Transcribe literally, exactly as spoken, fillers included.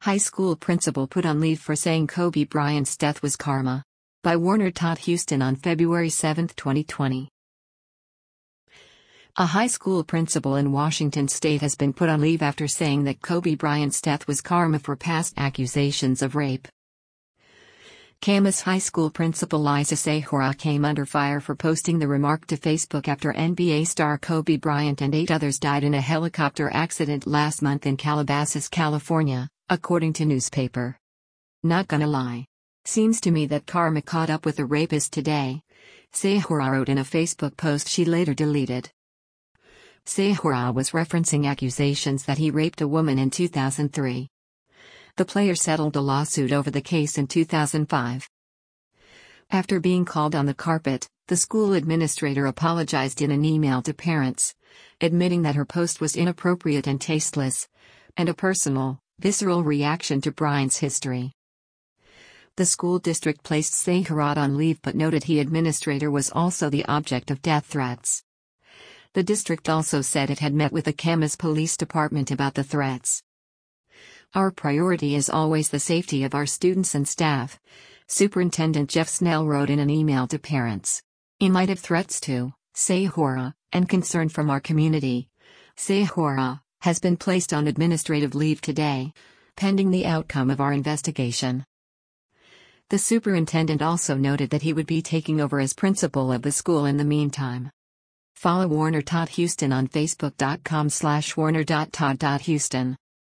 High school principal put on leave for saying Kobe Bryant's death was karma. By Warner Todd Houston on February seventh, twenty twenty. A high school principal in Washington state has been put on leave after saying that Kobe Bryant's death was karma for past accusations of rape. Camas High School principal Liza Sahora came under fire for posting the remark to Facebook after N B A star Kobe Bryant and eight others died in a helicopter accident last month in Calabasas, California, according to newspaper. Not gonna lie. Seems to me that karma caught up with the rapist today, Sahora wrote in a Facebook post she later deleted. Sahora was referencing accusations that he raped a woman in two thousand three. The player settled a lawsuit over the case in two thousand five. After being called on the carpet, the school administrator apologized in an email to parents, admitting that her post was inappropriate and tasteless, and a personal, visceral reaction to Bryant's history. The school district placed Sahora on leave but noted he administrator was also the object of death threats. The district also said it had met with the Camas Police Department about the threats. Our priority is always the safety of our students and staff, Superintendent Jeff Snell wrote in an email to parents. In light of threats to Sahora and concern from our community, Sahora has been placed on administrative leave today, pending the outcome of our investigation. The superintendent also noted that he would be taking over as principal of the school in the meantime. Follow Warner Todd Houston on Facebook dot com slash warner dot todd dot houston.